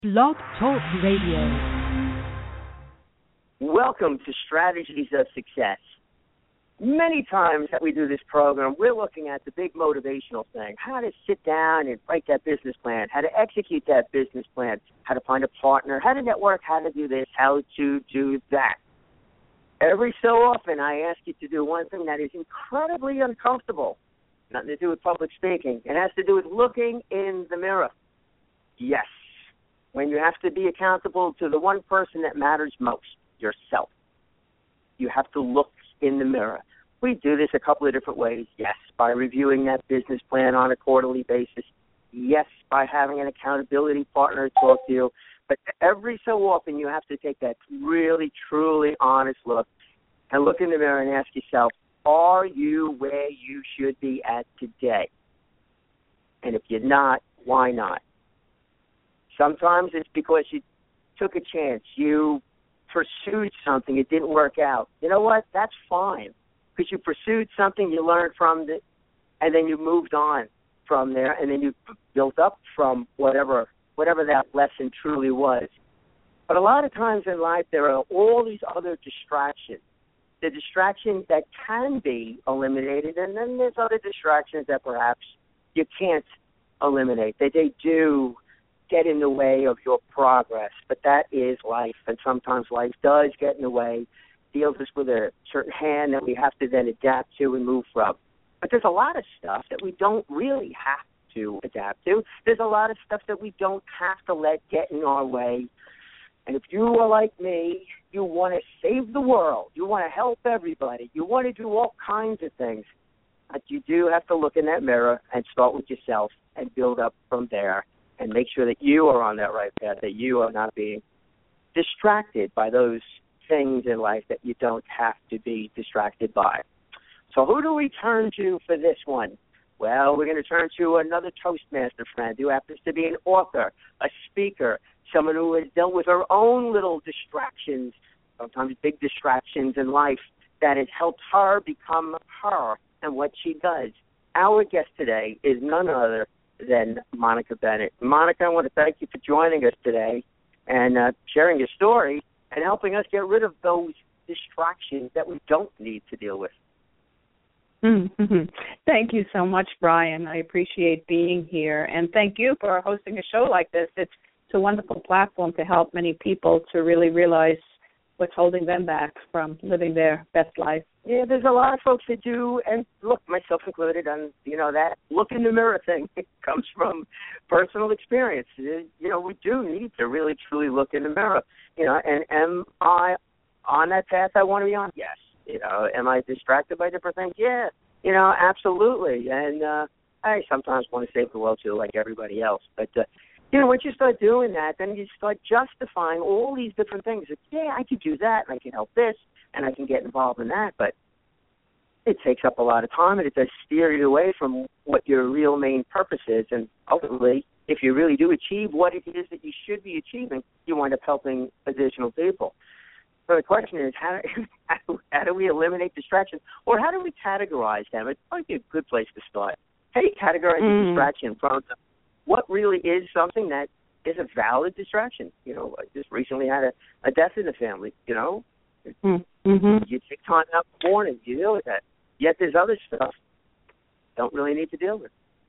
Blog Talk Radio. Welcome to Strategies of Success. Many times that we do this program, we're looking at the big motivational thing, how to sit down and write that business plan, how to execute that business plan, how to find a partner, how to network, how to do this, how to do that. Every so often, I ask you to do one thing that is incredibly uncomfortable, nothing to do with public speaking. It has to do with looking in the mirror. Yes, when you have to be accountable to the one person that matters most, yourself. You have to look in the mirror. We do this a couple of different ways. Yes, by reviewing that business plan on a quarterly basis. Yes, by having an accountability partner talk to you. But every so often you have to take that really, truly honest look and look in the mirror and ask yourself, are you where you should be at today? And if you're not, why not? Sometimes it's because you took a chance. You pursued something. It didn't work out. You know what? That's fine. Because you pursued something, you learned from it, and then you moved on from there, and then you built up from whatever that lesson truly was. But a lot of times in life, there are all these other distractions. The distractions that can be eliminated, and then there's other distractions that perhaps you can't eliminate. They do get in the way of your progress, but that is life, and sometimes life does get in the way, deals us with a certain hand that we have to then adapt to and move from. But there's a lot of stuff that we don't really have to adapt to. There's a lot of stuff that we don't have to let get in our way. And if you are like me, you want to save the world, you want to help everybody, you want to do all kinds of things, but you do have to look in that mirror and start with yourself and build up from there. And make sure that you are on that right path, that you are not being distracted by those things in life that you don't have to be distracted by. So who do we turn to for this one? Well, we're going to turn to another Toastmaster friend who happens to be an author, a speaker, someone who has dealt with her own little distractions, sometimes big distractions in life, that has helped her become her and what she does. Our guest today is none other than Monica Bennett. Monica, I want to thank you for joining us today and sharing your story and helping us get rid of those distractions that we don't need to deal with. Mm-hmm. Thank you so much, Brian. I appreciate being here, and thank you for hosting a show like this. It's a wonderful platform to help many people to really realize what's holding them back from living their best life. Yeah, there's a lot of folks that do, and look, myself included, on that look in the mirror thing. It comes from personal experience. We do need to really, truly look in the mirror. And am I on that path I want to be on? Yes. Am I distracted by different things? Yeah. Absolutely. And I sometimes want to save the world too, like everybody else. But once you start doing that, then you start justifying all these different things. I could do that, and I can help this, and I can get involved in that. But it takes up a lot of time, and it does steer you away from what your real main purpose is. And ultimately, if you really do achieve what it is that you should be achieving, you wind up helping additional people. So the question is, how do we eliminate distractions? Or how do we categorize them? It might be a good place to start. How do you categorize a distraction from what really is something that is a valid distraction? I just recently had a death in the family, You take time out in the morning, you deal with that. Yet there's other stuff you don't really need to deal with.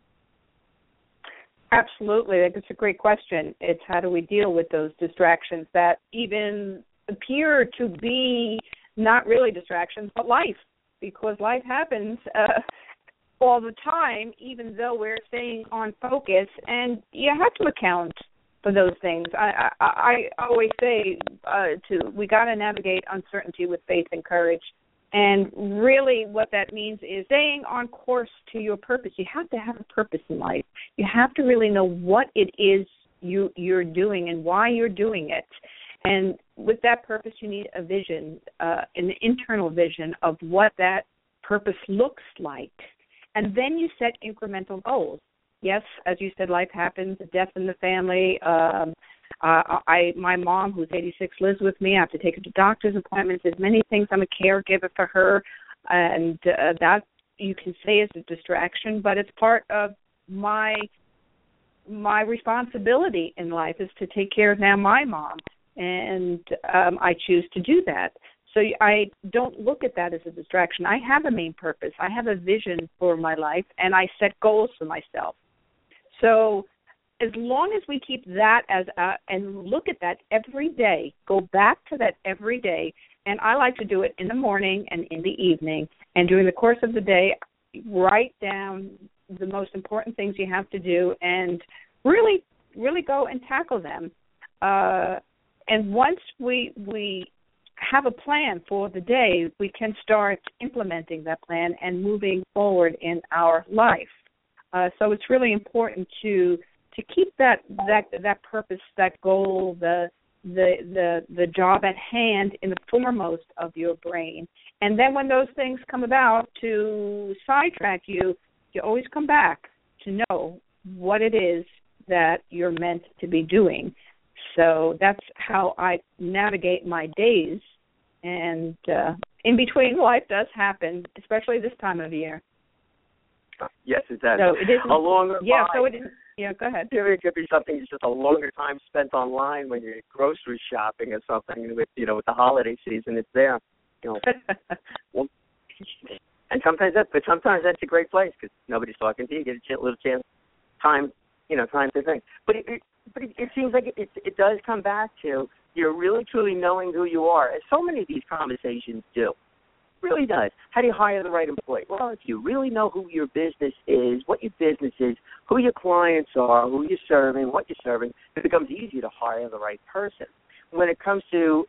Absolutely. That's a great question. It's how do we deal with those distractions that even appear to be not really distractions, but life, because life happens all the time, even though we're staying on focus, and you have to account for those things. I always say we got to navigate uncertainty with faith and courage, and really what that means is staying on course to your purpose. You have to have a purpose in life. You have to really know what it is you're doing and why you're doing it. And with that purpose, you need a vision, an internal vision of what that purpose looks like. And then you set incremental goals. Yes, as you said, life happens, a death in the family. My mom, who's 86, lives with me. I have to take her to doctor's appointments. There's many things. I'm a caregiver for her. And that you can say is a distraction, but it's part of my my responsibility in life is to take care of now my mom, and I choose to do that. So I don't look at that as a distraction. I have a main purpose. I have a vision for my life, and I set goals for myself. So as long as we keep that as and look at that every day, go back to that every day, and I like to do it in the morning and in the evening, and during the course of the day, write down the most important things you have to do and really, really go and tackle them. And once we have a plan for the day, we can start implementing that plan and moving forward in our life. So it's really important to keep that purpose, that goal, the job at hand in the foremost of your brain. And then when those things come about to sidetrack you, you always come back to know what it is that you're meant to be doing. So that's how I navigate my days. And in between, life does happen, especially this time of year. Yes, it does. So it is a longer yeah. line. So it is. Yeah, go ahead. It could be something. It's just a longer time spent online when you're grocery shopping or something. With with the holiday season, it's there. Well, and sometimes that's a great place because nobody's talking to you. You get a little chance, time to think. But it seems like it does come back to you're really truly knowing who you are, as so many of these conversations do. It really does. How do you hire the right employee? Well, if you really know who your business is, what your business is, who your clients are, who you're serving, what you're serving, it becomes easier to hire the right person. When it comes to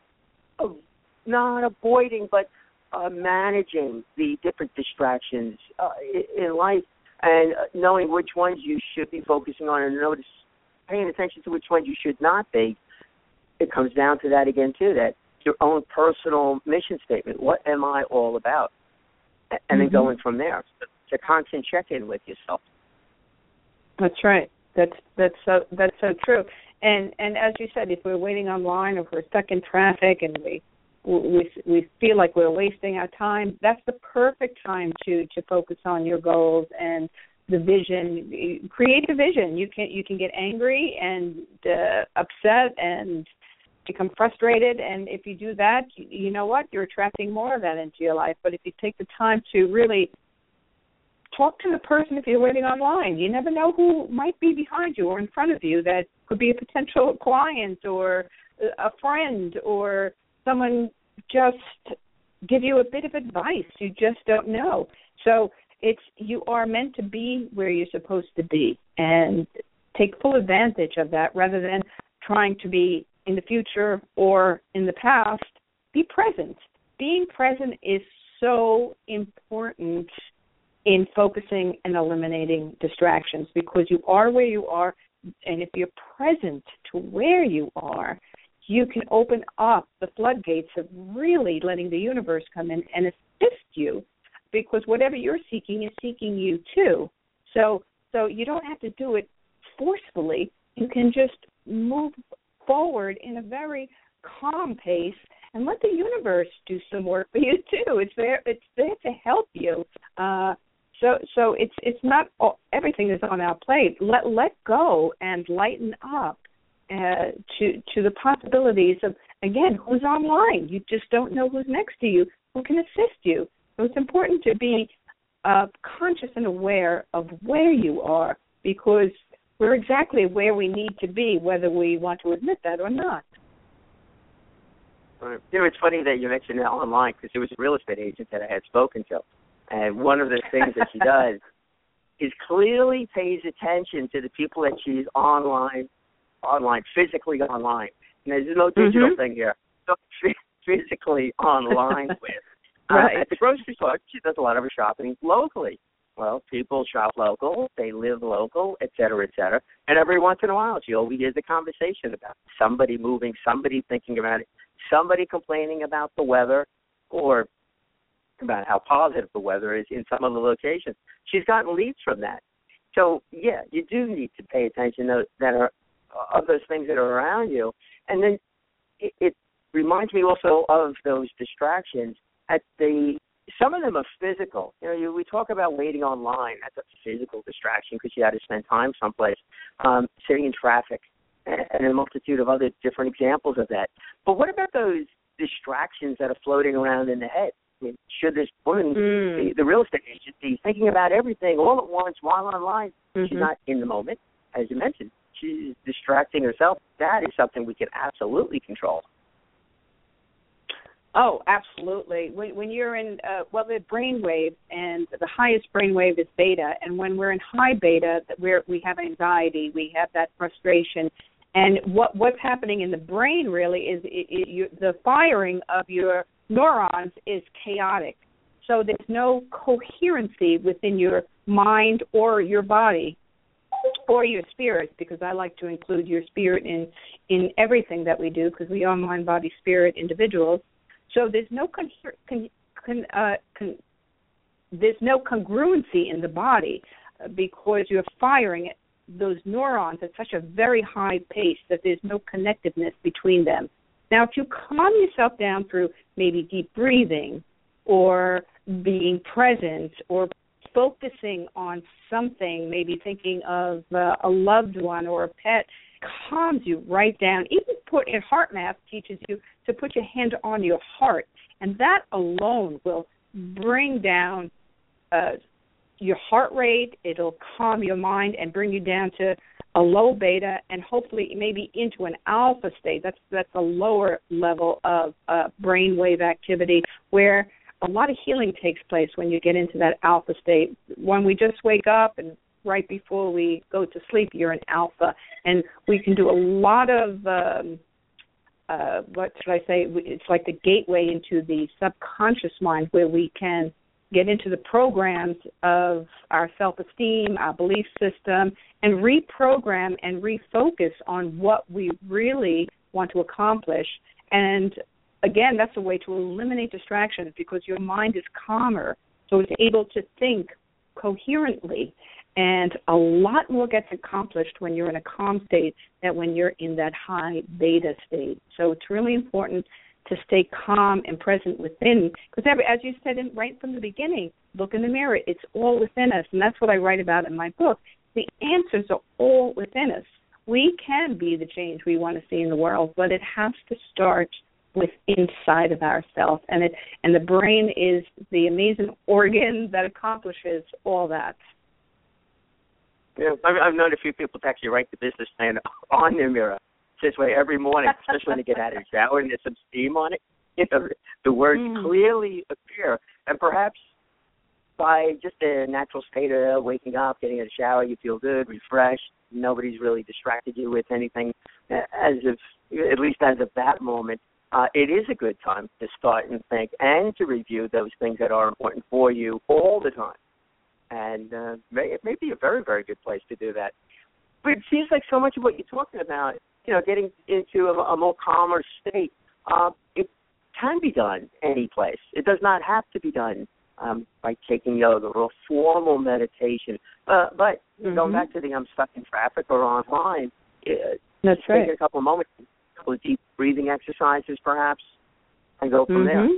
not avoiding, but managing the different distractions in life and knowing which ones you should be focusing on and paying attention to which ones you should not be, it comes down to that again, too, that your own personal mission statement. What am I all about? And then going from there. It's a constant check-in with yourself. That's right. That's so true. And as you said, if we're waiting online or if we're stuck in traffic and we feel like we're wasting our time, that's the perfect time to focus on your goals and the vision. Create a vision. You can get angry and upset and become frustrated, and if you do that, you know what? You're attracting more of that into your life. But if you take the time to really talk to the person if you're waiting online, you never know who might be behind you or in front of you. That could be a potential client or a friend or someone just give you a bit of advice. You just don't know. So you are meant to be where you're supposed to be and take full advantage of that rather than trying to be in the future or in the past. Be present. Being present is so important in focusing and eliminating distractions because you are where you are, and if you're present to where you are, you can open up the floodgates of really letting the universe come in and assist you because whatever you're seeking is seeking you too. So you don't have to do it forcefully. You can just move forward in a very calm pace and let the universe do some work for you too. It's there to help you. So it's not everything is on our plate. Let go and lighten up to the possibilities of, again, who's online. You just don't know who's next to you, who can assist you. So it's important to be conscious and aware of where you are because we're exactly where we need to be, whether we want to admit that or not. Right. It's funny that you mentioned that online because it was a real estate agent that I had spoken to. And one of the things that she does is clearly pays attention to the people that she's online, physically online. And there's no digital thing here. So physically online with. Right. At the grocery store, she does a lot of her shopping locally. Well, people shop local, they live local, et cetera, and every once in a while she overhears the conversation about somebody moving, somebody thinking about it, somebody complaining about the weather or about how positive the weather is in some of the locations. She's gotten leads from that. So, yeah, you do need to pay attention to that are of those things that are around you. And then it reminds me also of those distractions at the some of them are physical. We talk about waiting online. That's a physical distraction because you had to spend time someplace, sitting in traffic, and a multitude of other different examples of that. But what about those distractions that are floating around in the head? I mean, should this woman, the real estate agent, be thinking about everything all at once while online? She's not in the moment, as you mentioned. She's distracting herself. That is something we can absolutely control. Oh, absolutely. When you're in, the brain wave, and the highest brain wave is beta, and when we're in high beta, we have anxiety, we have that frustration, and what's happening in the brain really is the firing of your neurons is chaotic. So there's no coherency within your mind or your body or your spirit, because I like to include your spirit in everything that we do, because we are mind, body, spirit individuals. So there's no there's no congruency in the body, because you're firing those neurons at such a very high pace that there's no connectiveness between them. Now, if you calm yourself down through maybe deep breathing or being present or focusing on something, maybe thinking of a loved one or a pet, calms you right down. Even Heart Math teaches you to put your hand on your heart, and that alone will bring down your heart rate. It'll calm your mind and bring you down to a low beta, and hopefully maybe into an alpha state. That's a lower level of brainwave activity, where a lot of healing takes place when you get into that alpha state. When we just wake up and right before we go to sleep, you're in alpha, and we can do a lot of, what should I say, it's like the gateway into the subconscious mind, where we can get into the programs of our self-esteem, our belief system, and reprogram and refocus on what we really want to accomplish. And again, that's a way to eliminate distractions, because your mind is calmer, so it's able to think coherently. And a lot more gets accomplished when you're in a calm state than when you're in that high beta state. So it's really important to stay calm and present within, because as you said right from the beginning, look in the mirror. It's all within us, and that's what I write about in my book. The answers are all within us. We can be the change we want to see in the world, but it has to start with inside of ourselves, and the brain is the amazing organ that accomplishes all that. Yeah, I've known a few people to actually write the business plan on their mirror. This way every morning, especially when they get out of the shower and there's some steam on it, the words clearly appear. And perhaps by just a natural state of waking up, getting out of the shower, you feel good, refreshed. Nobody's really distracted you with anything, at least as of that moment. It is a good time to start and think and to review those things that are important for you all the time. And it may be a very, very good place to do that. But it seems like so much of what you're talking about, getting into a more calmer state, it can be done any place. It does not have to be done by taking yoga or a formal meditation. But going back to the I'm stuck in traffic or online, that's right. Take a couple of moments, a couple of deep breathing exercises perhaps, and go from there.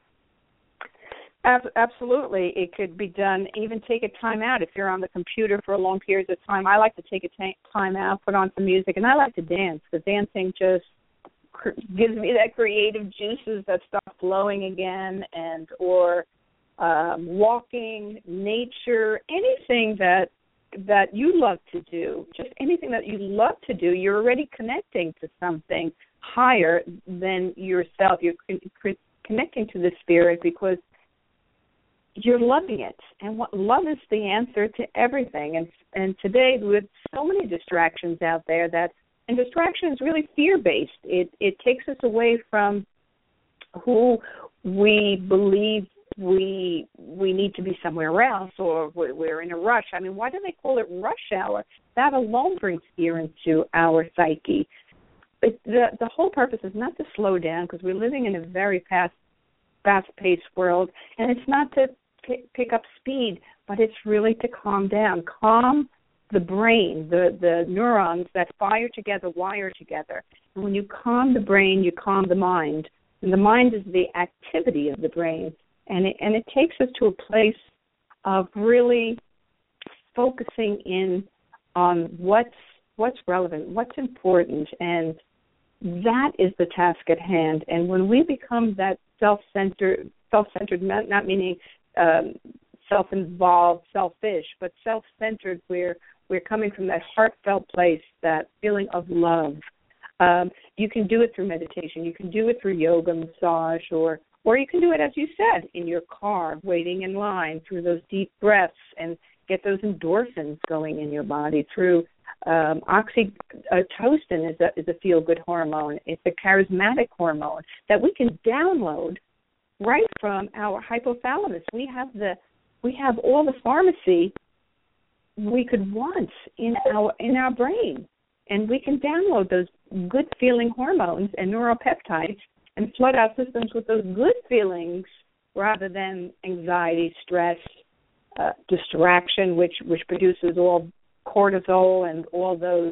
Absolutely. It could be done. Even take a time out if you're on the computer for a long period of time. I like to take a time out, put on some music, and I like to dance, because dancing just gives me that creative juices that start flowing again, or walking, nature, anything that you love to do, just anything that you love to do, you're already connecting to something higher than yourself. You're connecting to the spirit, because you're loving it, and love is the answer to everything. And today, with so many distractions out there, and distraction is really fear-based. It takes us away from who we believe we need to be somewhere else, or we're in a rush. I mean, why do they call it rush hour? That alone brings fear into our psyche. The whole purpose is not to slow down, because we're living in a very fast-paced world, and it's not to pick up speed, but it's really to calm down. Calm the brain, the neurons that fire together, wire together. And when you calm the brain, you calm the mind. And the mind is the activity of the brain. and it takes us to a place of really focusing in on what's relevant, what's important, and that is the task at hand. And when we become that self-centered, not meaning self-involved, selfish, but self-centered, where we're coming from that heartfelt place, that feeling of love. You can do it through meditation. You can do it through yoga, massage, or you can do it, as you said, in your car, waiting in line, through those deep breaths, and get those endorphins going in your body through oxytocin is a feel-good hormone. It's a charismatic hormone that we can download right from our hypothalamus. We have all the pharmacy we could want in our brain, and we can download those good feeling hormones and neuropeptides and flood our systems with those good feelings rather than anxiety, stress, distraction, which produces all cortisol and all those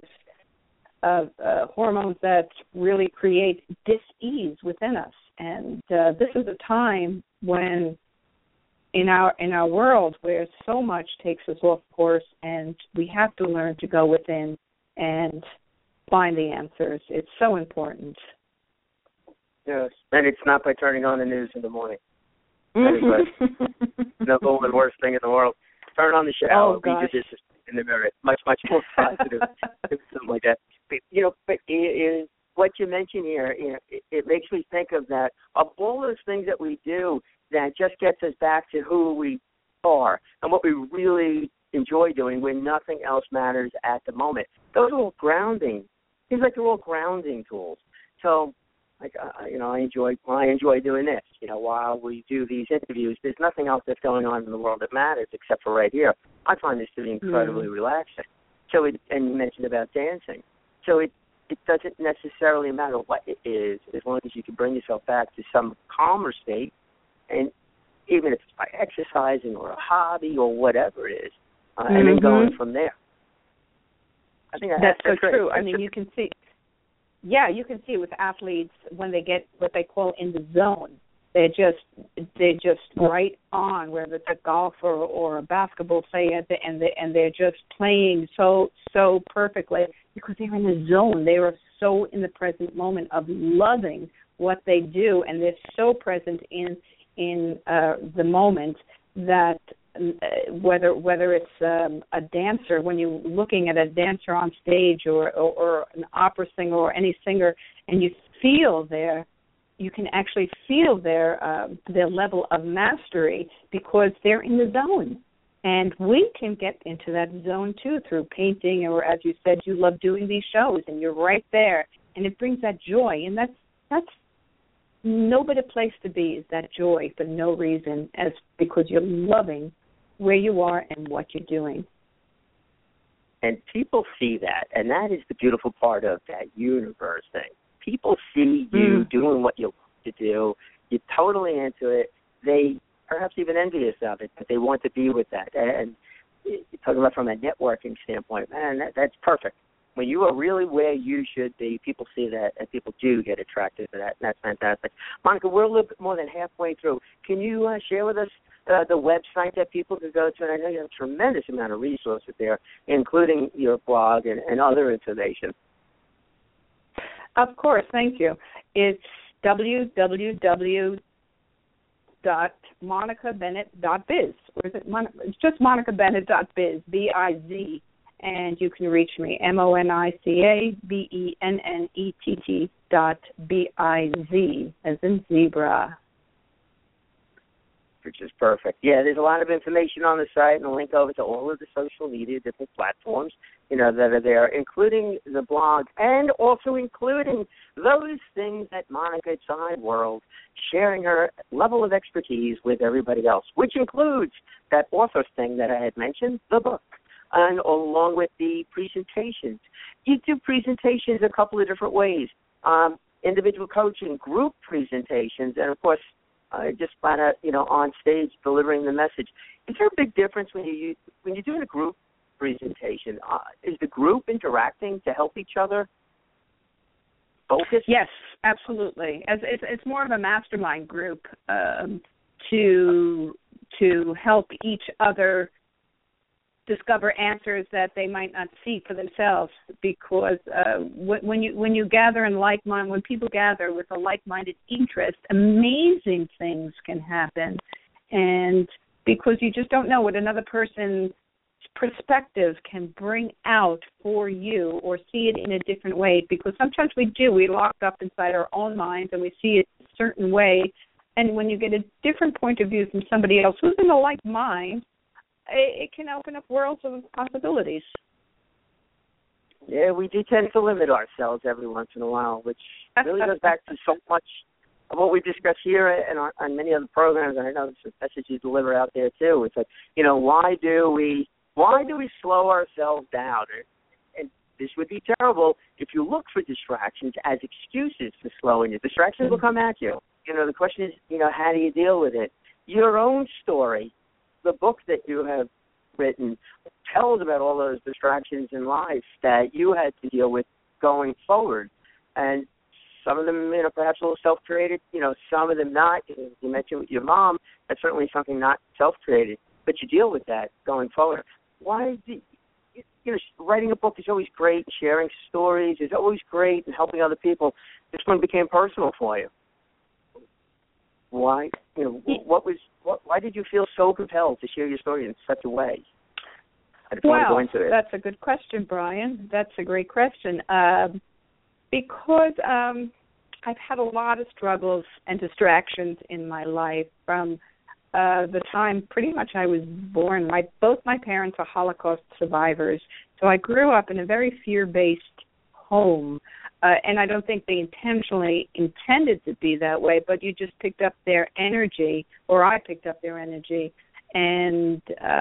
hormones that really create dis-ease within us. And this is a time when in our world where so much takes us off course, and we have to learn to go within and find the answers. It's so important. Yes, and it's not by turning on the news in the morning. That is the number one worst thing in the world. Turn on the shower, read your business in the mirror. Much, much more positive. Something like that. But what you mentioned here, it makes me think of that. Of all those things that we do that just gets us back to who we are and what we really enjoy doing when nothing else matters at the moment. Those are all grounding. Seems like they're all grounding tools. So, I enjoy doing this. While we do these interviews, there's nothing else that's going on in the world that matters except for right here. I find this to be incredibly relaxing. So, and you mentioned about dancing. So it doesn't necessarily matter what it is, as long as you can bring yourself back to some calmer state, and even if it's by exercising or a hobby or whatever it is, and then going from there. I think that's so great. True. I mean, you can see. Yeah, you can see with athletes when they get what they call in the zone. They're just right on, whether it's a golfer or a basketball player, and they're just playing so perfectly because they're in the zone. They are so in the present moment of loving what they do, and they're so present in the moment that whether it's a dancer, when you're looking at a dancer on stage or an opera singer or any singer, and you can actually feel their level of mastery because they're in the zone. And we can get into that zone too through painting, or as you said, you love doing these shows and you're right there, and it brings that joy, and that's no better place to be, is that joy for no reason, as because you're loving where you are and what you're doing. And people see that, and that is the beautiful part of that universe thing. People see you doing what you love to do. You're totally into it. They perhaps even envious of it, but they want to be with that. And you're talking about from a networking standpoint, man, that's perfect. When you are really where you should be, people see that, and people do get attracted to that, and that's fantastic. Monica, we're a little bit more than halfway through. Can you share with us the website that people can go to? And I know you have a tremendous amount of resources there, including your blog and other information. Of course, thank you. It's www.monicabennett.biz. Or is it it's just monicabennett.biz, B-I-Z, and you can reach me, MONICABENNETT.BIZ, as in zebra. Which is perfect. Yeah, there's a lot of information on the site and a link over to all of the social media, different platforms, that are there, including the blog, and also including those things that Monica at Side World, sharing her level of expertise with everybody else, which includes that author thing that I had mentioned, the book, and along with the presentations. You do presentations a couple of different ways, individual coaching, group presentations, and, of course, just flat out, on stage delivering the message. Is there a big difference when you're doing a group presentation? Is the group interacting to help each other focus? Yes, absolutely. It's more of a mastermind group to help each other discover answers that they might not see for themselves, because when you gather in when people gather with a like-minded interest, amazing things can happen. And because you just don't know what another person's perspective can bring out for you, or see it in a different way, because sometimes we lock up inside our own minds and we see it a certain way, and when you get a different point of view from somebody else who's in a like mind, it can open up worlds of possibilities. Yeah, we do tend to limit ourselves every once in a while, which really goes back to so much of what we discuss here and on many other programs, and I know there's a message you deliver out there too. It's like, why do we slow ourselves down? And this would be terrible if you look for distractions as excuses for slowing you. Distractions will come at you. The question is, how do you deal with it? Your own story, the book that you have written, tells about all those distractions in life that you had to deal with going forward. And some of them, perhaps a little self-created, some of them not. You mentioned with your mom, that's certainly something not self-created, but you deal with that going forward. Why writing a book is always great, sharing stories is always great, and helping other people. This one became personal for you. Why? Why did you feel so compelled to share your story in such a way? I just want to go into it. That's a good question, Brian. That's a great question. Because I've had a lot of struggles and distractions in my life from the time pretty much I was born. Both my parents are Holocaust survivors, so I grew up in a very fear-based home. And I don't think they intentionally intended to be that way, but you just picked up their energy, or I picked up their energy, and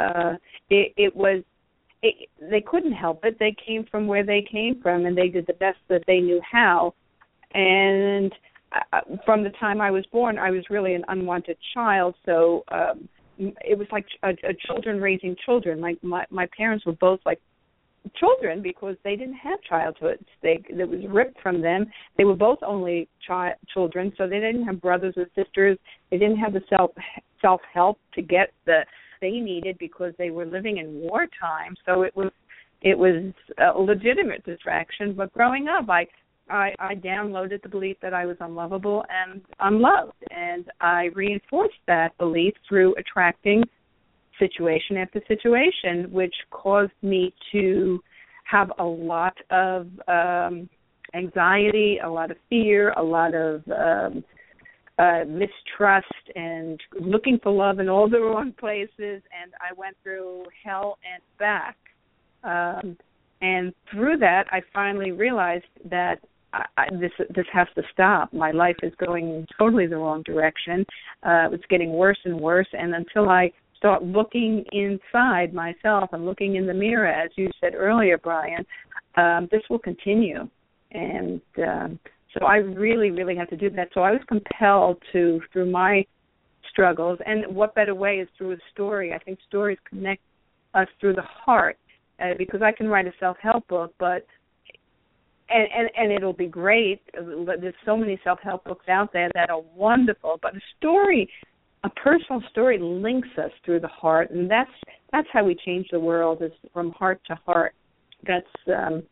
they couldn't help it. They came from where they came from, and they did the best that they knew how. And from the time I was born, I was really an unwanted child, so it was like children raising children. My parents were both like children because they didn't have childhoods. That was ripped from them. They were both only children, so they didn't have brothers or sisters. They didn't have the self-help to get they needed because they were living in wartime. So it was a legitimate distraction. But growing up, I downloaded the belief that I was unlovable and unloved, and I reinforced that belief through attracting situation after situation, which caused me to have a lot of anxiety, a lot of fear, a lot of mistrust, and looking for love in all the wrong places, and I went through hell and back. And through that, I finally realized that this has to stop. My life is going totally the wrong direction. It's getting worse and worse, and until I start looking inside myself and looking in the mirror, as you said earlier, Brian, this will continue. And so I really, really have to do that. So I was compelled to, through my struggles, and what better way is through a story. I think stories connect us through the heart, because I can write a self-help book, but and it'll be great. There's so many self-help books out there that are wonderful, but a story, a personal story, links us through the heart, and that's how we change the world, is from heart to heart. That's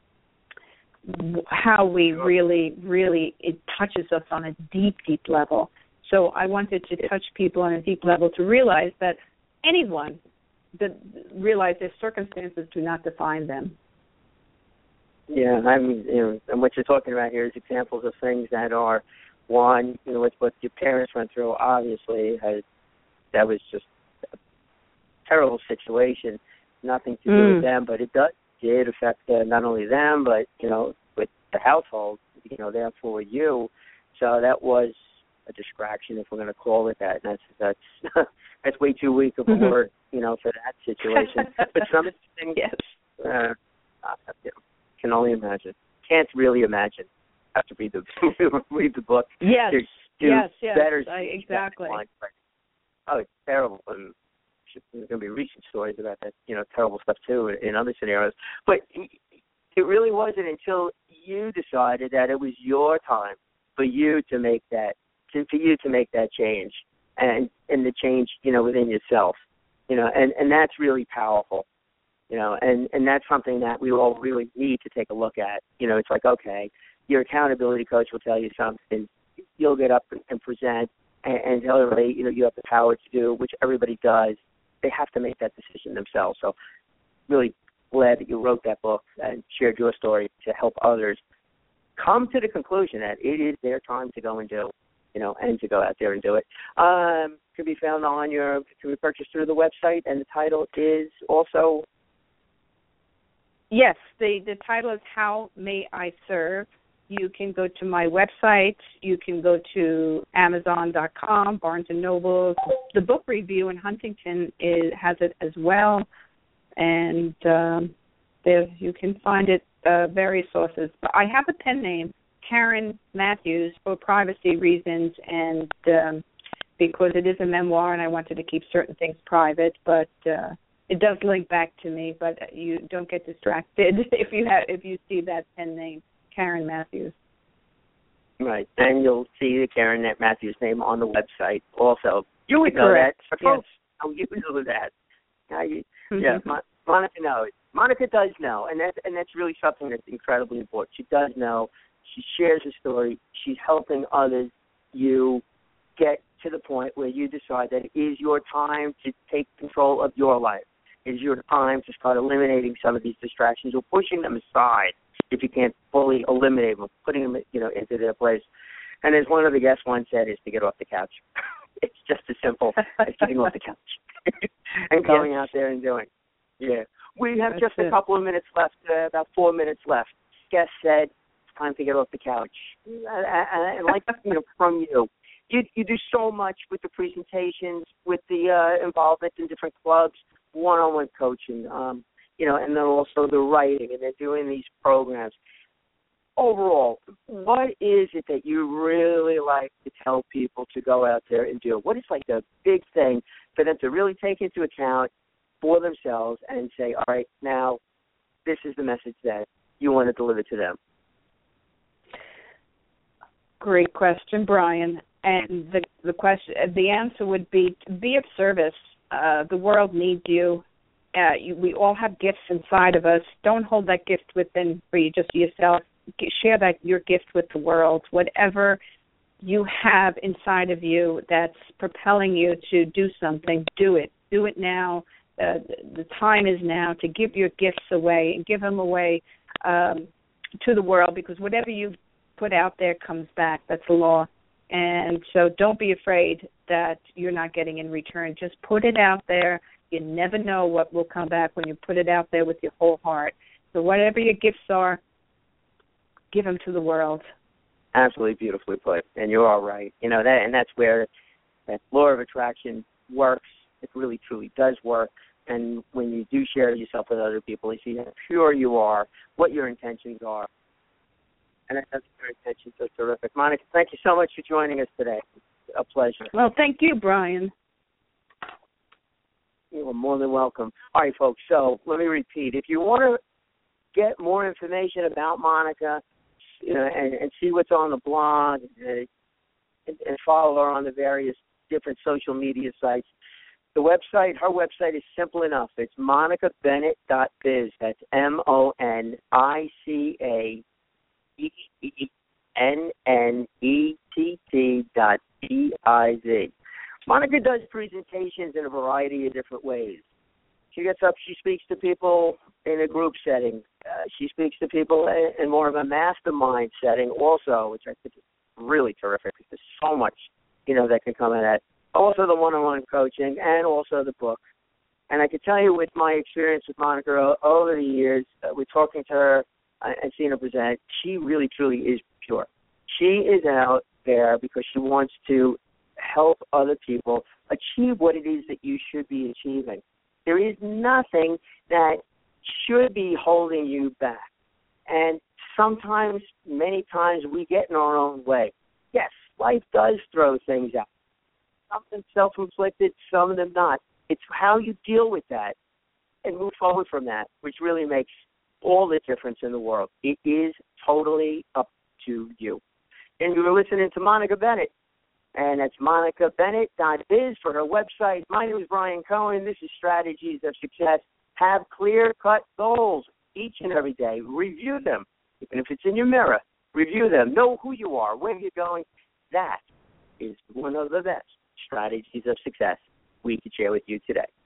how we really, really, it touches us on a deep, deep level. So I wanted to touch people on a deep level to realize that anyone that realize their circumstances do not define them. Yeah, I mean, and what you're talking about here is examples of things that are, one, what your parents went through, obviously, that was just a terrible situation, nothing to do with them, but it did affect not only them, but, with the household, therefore you. So that was a distraction, if we're going to call it that. And that's way too weak of a word, for that situation. But some of the things, yes. Can only imagine. Can't really imagine. Have to read the book. Yes. Yes. Better exactly. Oh, it's terrible. And there's going to be recent stories about that, terrible stuff too in other scenarios. But it really wasn't until you decided that it was your time for you to make that, for you to make that change. and the change, within yourself, and that's really powerful, and that's something that we all really need to take a look at. It's like, okay, your accountability coach will tell you something, you'll get up and present and tell everybody, you have the power to do, which everybody does. They have to make that decision themselves. So really glad that you wrote that book and shared your story to help others come to the conclusion that it is their time to go and do, and to go out there and do it. Could be found can be purchased through the website, and the title is also? Yes, the title is How May I Serve. You can go to my website. You can go to Amazon.com, Barnes & Noble. The book review in Huntington has it as well. And you can find it various sources. But I have a pen name, Karen Matthews, for privacy reasons and because it is a memoir and I wanted to keep certain things private. But it does link back to me. But you don't get distracted if you see that pen name. Karen Matthews. Right, and you'll see the Karen Matthews name on the website also. You would know Correct. that. Yes. You know that. Yeah, Monica knows. Monica does know, and that's really something that's incredibly important. She does know. She shares her story. She's helping others. You get to the point where you decide that it is your time to take control of your life. It is your time to start eliminating some of these distractions or pushing them aside. If you can't fully eliminate them, putting them, into their place. And as one of the guests once said, is to get off the couch. It's just as simple as getting off the couch and going out there and doing. Yeah. We have just a couple of minutes left, about 4 minutes left. Guest said, it's time to get off the couch. And like, from you do so much with the presentations, with the involvement in different clubs, one-on-one coaching, and then also the writing, and they're doing these programs. Overall, what is it that you really like to tell people to go out there and do? What is like the big thing for them to really take into account for themselves and say, all right, now this is the message that you want to deliver to them? Great question, Brian. And the answer would be of service. The world needs you. We all have gifts inside of us. Don't hold that gift within for you, just yourself. Share your gift with the world. Whatever you have inside of you that's propelling you to do something, do it. Do it now. The time is now to give your gifts away and give them away to the world, because whatever you put out there comes back. That's the law. And so don't be afraid that you're not getting in return. Just put it out there. You never know what will come back when you put it out there with your whole heart. So whatever your gifts are, give them to the world. Absolutely beautifully put. And you're all right. That's where that law of attraction works. It really, truly does work. And when you do share yourself with other people, you see how pure you are, what your intentions are. And that's your intentions are terrific. Monica, thank you so much for joining us today. A pleasure. Well, thank you, Brian. You are more than welcome. All right, folks, so let me repeat. If you want to get more information about Monica, and see what's on the blog and follow her on the various different social media sites, her website is simple enough. It's monicabennett.biz. That's MONICABENNETT.BIZ. Monica does presentations in a variety of different ways. She gets up, she speaks to people in a group setting. She speaks to people in more of a mastermind setting also, which I think is really terrific. There's so much, that can come of that. Also the one-on-one coaching and also the book. And I can tell you with my experience with Monica over the years, with talking to her and seeing her present, she really, truly is pure. She is out there because she wants to help other people achieve what it is that you should be achieving. There is nothing that should be holding you back. And sometimes, many times, we get in our own way. Yes, life does throw things out. Some of them self-inflicted, some of them not. It's how you deal with that and move forward from that, which really makes all the difference in the world. It is totally up to you. And you were listening to Monica Bennett. And that's MonicaBennett.biz for her website. My name is Brian Cohen. This is Strategies of Success. Have clear-cut goals each and every day. Review them. Even if it's in your mirror, review them. Know who you are, where you're going. That is one of the best strategies of success we could share with you today.